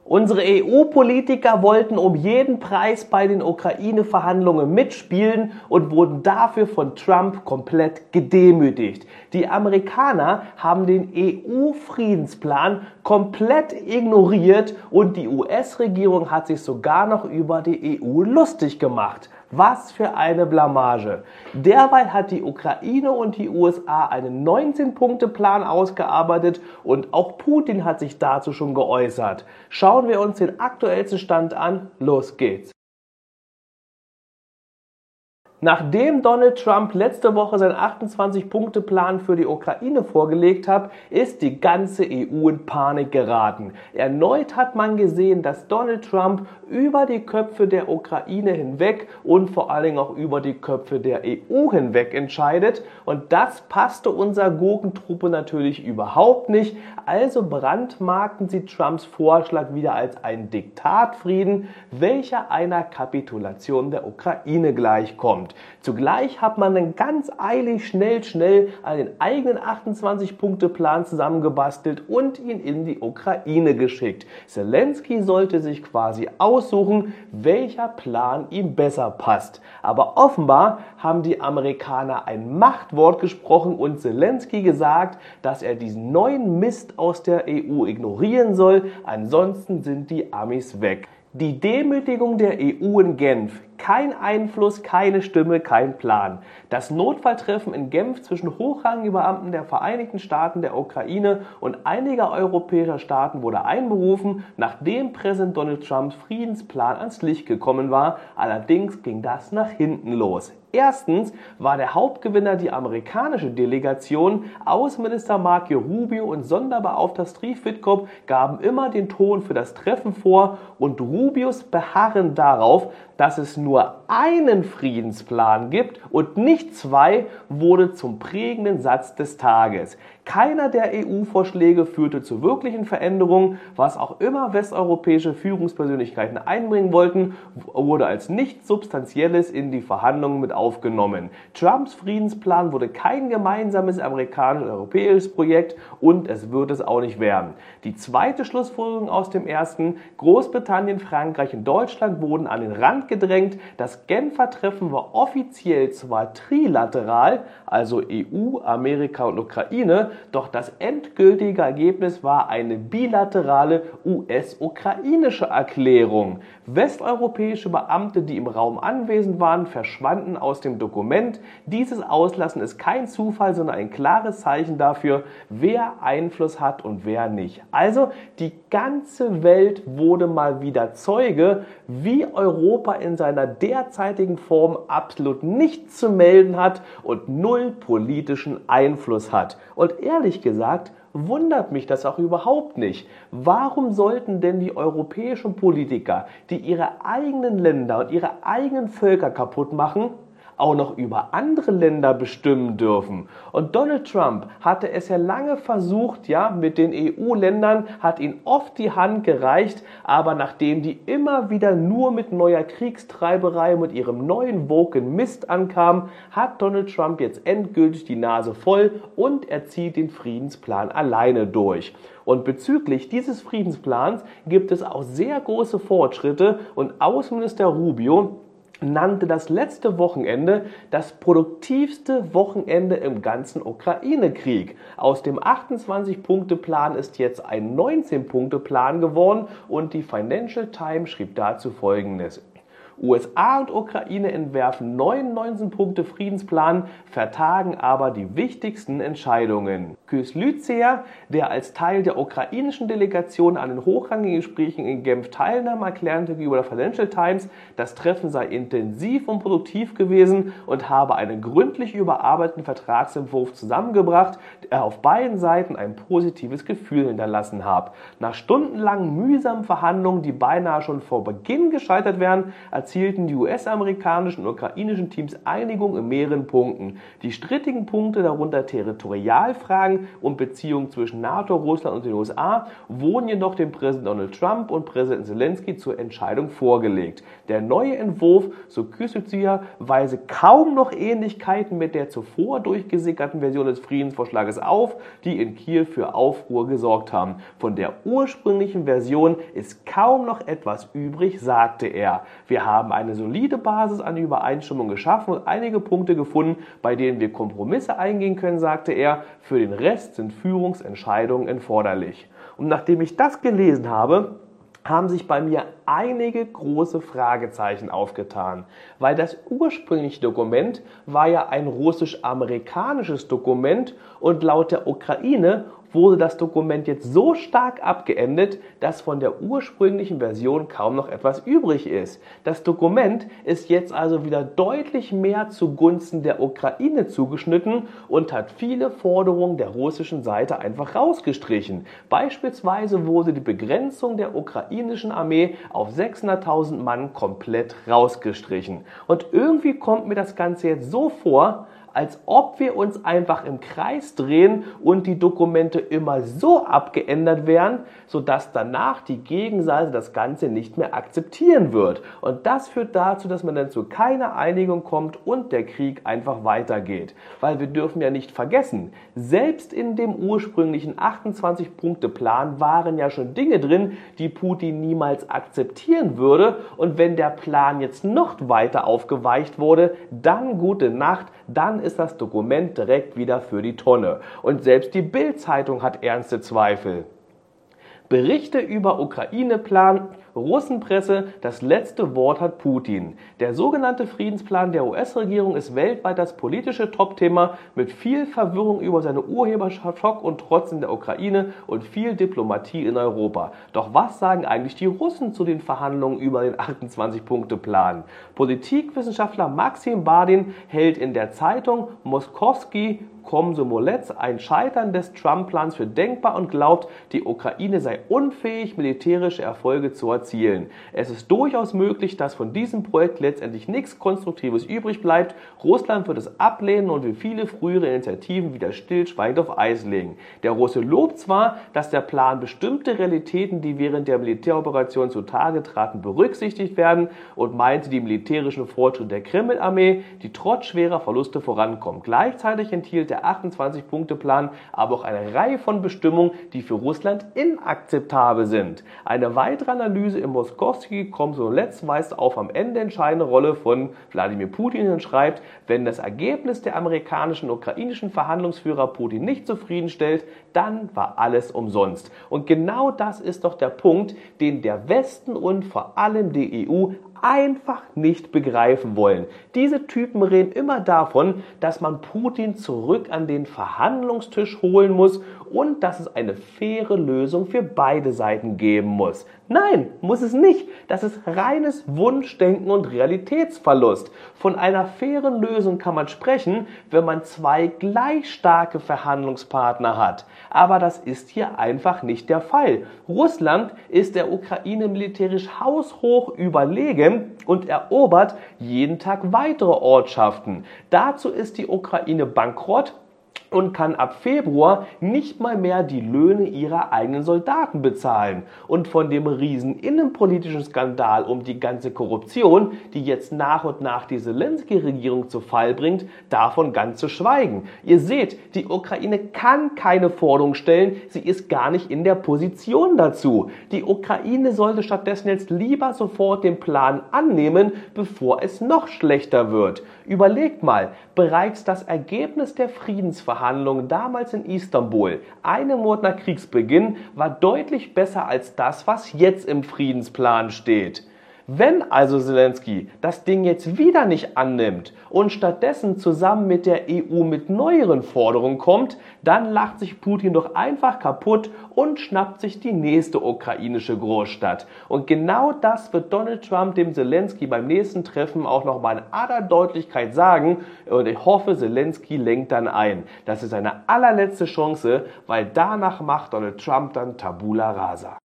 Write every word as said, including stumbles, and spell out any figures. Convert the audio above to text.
Unsere E U-Politiker wollten um jeden Preis bei den Ukraine-Verhandlungen mitspielen und wurden dafür von Trump komplett gedemütigt. Die Amerikaner haben den E U-Friedensplan komplett ignoriert und die U S-Regierung hat sich sogar noch über die E U lustig gemacht. Was für eine Blamage. Derweil hat die Ukraine und die U S A einen neunzehn-Punkte-Plan ausgearbeitet und auch Putin hat sich dazu schon geäußert. Schauen wir uns den aktuellsten Stand an. Los geht's. Nachdem Donald Trump letzte Woche seinen achtundzwanzig-Punkte-Plan für die Ukraine vorgelegt hat, ist die ganze E U in Panik geraten. Erneut hat man gesehen, dass Donald Trump über die Köpfe der Ukraine hinweg und vor allen Dingen auch über die Köpfe der E U hinweg entscheidet. Und das passte unserer Gurkentruppe natürlich überhaupt nicht. Also brandmarkten sie Trumps Vorschlag wieder als einen Diktatfrieden, welcher einer Kapitulation der Ukraine gleichkommt. Zugleich hat man dann ganz eilig schnell, schnell einen eigenen achtundzwanzig-Punkte-Plan zusammengebastelt und ihn in die Ukraine geschickt. Zelensky sollte sich quasi aussuchen, welcher Plan ihm besser passt. Aber offenbar haben die Amerikaner ein Machtwort gesprochen und Zelensky gesagt, dass er diesen neuen Mist aus der E U ignorieren soll, ansonsten sind die Amis weg. Die Demütigung der E U in Genf. Kein Einfluss, keine Stimme, kein Plan. Das Notfalltreffen in Genf zwischen hochrangigen Beamten der Vereinigten Staaten, der Ukraine und einiger europäischer Staaten wurde einberufen, nachdem Präsident Donald Trumps Friedensplan ans Licht gekommen war. Allerdings ging das nach hinten los. Erstens war der Hauptgewinner die amerikanische Delegation. Außenminister Marco Rubio und Sonderbeauftragter Steve Witkoff gaben immer den Ton für das Treffen vor und Rubios Beharren darauf, dass es nur einen Friedensplan gibt und nicht zwei, wurde zum prägenden Satz des Tages. Keiner der E U-Vorschläge führte zu wirklichen Veränderungen. Was auch immer westeuropäische Führungspersönlichkeiten einbringen wollten, wurde als nichts Substanzielles in die Verhandlungen mit aufgenommen. Trumps Friedensplan wurde kein gemeinsames amerikanisch-europäisches Projekt und es wird es auch nicht werden. Die zweite Schlussfolgerung aus dem ersten: Großbritannien, Frankreich und Deutschland wurden an den Rand gedrängt. Das Genfer Treffen war offiziell zwar trilateral, also E U, Amerika und Ukraine, doch das endgültige Ergebnis war eine bilaterale U S-ukrainische Erklärung. Westeuropäische Beamte, die im Raum anwesend waren, verschwanden aus dem Dokument. Dieses Auslassen ist kein Zufall, sondern ein klares Zeichen dafür, wer Einfluss hat und wer nicht. Also die ganze Welt wurde mal wieder Zeuge, wie Europa in seiner derzeitigen Form absolut nichts zu melden hat und null politischen Einfluss hat. Und ehrlich gesagt, wundert mich das auch überhaupt nicht. Warum sollten denn die europäischen Politiker, die ihre eigenen Länder und ihre eigenen Völker kaputt machen, auch noch über andere Länder bestimmen dürfen? Und Donald Trump hatte es ja lange versucht, ja, mit den E U-Ländern, hat ihnen oft die Hand gereicht, aber nachdem die immer wieder nur mit neuer Kriegstreiberei, mit ihrem neuen woken Mist ankamen, hat Donald Trump jetzt endgültig die Nase voll und er zieht den Friedensplan alleine durch. Und bezüglich dieses Friedensplans gibt es auch sehr große Fortschritte und Außenminister Rubio nannte das letzte Wochenende das produktivste Wochenende im ganzen Ukraine-Krieg. Aus dem achtundzwanzig-Punkte-Plan ist jetzt ein neunzehn-Punkte-Plan geworden und die Financial Times schrieb dazu Folgendes: U S A und Ukraine entwerfen neuen neunzehn-Punkte-Friedensplan, vertagen aber die wichtigsten Entscheidungen. Kyslytsya, der als Teil der ukrainischen Delegation an den hochrangigen Gesprächen in Genf teilnahm, erklärte gegenüber der Financial Times, das Treffen sei intensiv und produktiv gewesen und habe einen gründlich überarbeiteten Vertragsentwurf zusammengebracht, der auf beiden Seiten ein positives Gefühl hinterlassen habe. Nach stundenlangen mühsamen Verhandlungen, die beinahe schon vor Beginn gescheitert wären, erzählte erzielten die U S-amerikanischen und ukrainischen Teams Einigung in mehreren Punkten. Die strittigen Punkte, darunter Territorialfragen und Beziehungen zwischen NATO, Russland und den U S A, wurden jedoch dem Präsident Donald Trump und Präsident Zelensky zur Entscheidung vorgelegt. Der neue Entwurf, so Kysycia, weise kaum noch Ähnlichkeiten mit der zuvor durchgesickerten Version des Friedensvorschlages auf, die in Kiew für Aufruhr gesorgt haben. Von der ursprünglichen Version ist kaum noch etwas übrig, sagte er. Wir haben eine solide Basis an Übereinstimmung geschaffen und einige Punkte gefunden, bei denen wir Kompromisse eingehen können, sagte er. Für den Rest sind Führungsentscheidungen erforderlich. Und nachdem ich das gelesen habe, haben sich bei mir einige große Fragezeichen aufgetan, weil das ursprüngliche Dokument war ja ein russisch-amerikanisches Dokument und laut der Ukraine wurde das Dokument jetzt so stark abgeändert, dass von der ursprünglichen Version kaum noch etwas übrig ist. Das Dokument ist jetzt also wieder deutlich mehr zugunsten der Ukraine zugeschnitten und hat viele Forderungen der russischen Seite einfach rausgestrichen. Beispielsweise wurde die Begrenzung der ukrainischen Armee auf sechshunderttausend Mann komplett rausgestrichen. Und irgendwie kommt mir das Ganze jetzt so vor, als ob wir uns einfach im Kreis drehen und die Dokumente immer so abgeändert werden, sodass danach die Gegenseite das Ganze nicht mehr akzeptieren wird. Und das führt dazu, dass man dann zu keiner Einigung kommt und der Krieg einfach weitergeht. Weil wir dürfen ja nicht vergessen, selbst in dem ursprünglichen achtundzwanzig-Punkte-Plan waren ja schon Dinge drin, die Putin niemals akzeptieren würde. Und wenn der Plan jetzt noch weiter aufgeweicht wurde, dann gute Nacht, dann ist das Dokument direkt wieder für die Tonne. Und selbst die Bild-Zeitung hat ernste Zweifel. Berichte über Ukraine-Plan, Russenpresse, das letzte Wort hat Putin. Der sogenannte Friedensplan der U S-Regierung ist weltweit das politische Topthema mit viel Verwirrung über seine Urheberschaft, Schock und Trotz in der Ukraine und viel Diplomatie in Europa. Doch was sagen eigentlich die Russen zu den Verhandlungen über den achtundzwanzig-Punkte-Plan? Politikwissenschaftler Maxim Bardin hält in der Zeitung Moskowski Komsomolets ein Scheitern des Trump-Plans für denkbar und glaubt, die Ukraine sei unfähig, militärische Erfolge zu erzielen. Es ist durchaus möglich, dass von diesem Projekt letztendlich nichts Konstruktives übrig bleibt. Russland wird es ablehnen und will viele frühere Initiativen wieder stillschweigend auf Eis legen. Der Russe lobt zwar, dass der Plan bestimmte Realitäten, die während der Militäroperation zutage traten, berücksichtigt werden und meinte die militärischen Fortschritte der Kreml-Armee, die trotz schwerer Verluste vorankommen. Gleichzeitig enthielt der achtundzwanzig-Punkte-Plan aber auch eine Reihe von Bestimmungen, die für Russland inakzeptabel sind. Eine weitere Analyse im Moskowski-Komsomolets weist auf am Ende entscheidende Rolle von Wladimir Putin und schreibt, wenn das Ergebnis der amerikanischen und ukrainischen Verhandlungsführer Putin nicht zufriedenstellt, dann war alles umsonst. Und genau das ist doch der Punkt, den der Westen und vor allem die E U einfach nicht begreifen wollen. Diese Typen reden immer davon, dass man Putin zurück an den Verhandlungstisch holen muss und dass es eine faire Lösung für beide Seiten geben muss. Nein, muss es nicht. Das ist reines Wunschdenken und Realitätsverlust. Von einer fairen Lösung kann man sprechen, wenn man zwei gleich starke Verhandlungspartner hat. Aber das ist hier einfach nicht der Fall. Russland ist der Ukraine militärisch haushoch überlegen und erobert jeden Tag weitere Ortschaften. Dazu ist die Ukraine bankrott und kann ab Februar nicht mal mehr die Löhne ihrer eigenen Soldaten bezahlen. Und von dem riesen innenpolitischen Skandal um die ganze Korruption, die jetzt nach und nach die Zelensky-Regierung zu Fall bringt, davon ganz zu schweigen. Ihr seht, die Ukraine kann keine Forderung stellen, sie ist gar nicht in der Position dazu. Die Ukraine sollte stattdessen jetzt lieber sofort den Plan annehmen, bevor es noch schlechter wird. Überlegt mal, bereits das Ergebnis der Friedensverhandlungen damals in Istanbul, einen Monat nach Kriegsbeginn, war deutlich besser als das, was jetzt im Friedensplan steht. Wenn also Zelensky das Ding jetzt wieder nicht annimmt und stattdessen zusammen mit der E U mit neueren Forderungen kommt, dann lacht sich Putin doch einfach kaputt und schnappt sich die nächste ukrainische Großstadt. Und genau das wird Donald Trump dem Zelensky beim nächsten Treffen auch nochmal in aller Deutlichkeit sagen. Und ich hoffe, Zelensky lenkt dann ein. Das ist seine allerletzte Chance, weil danach macht Donald Trump dann Tabula Rasa.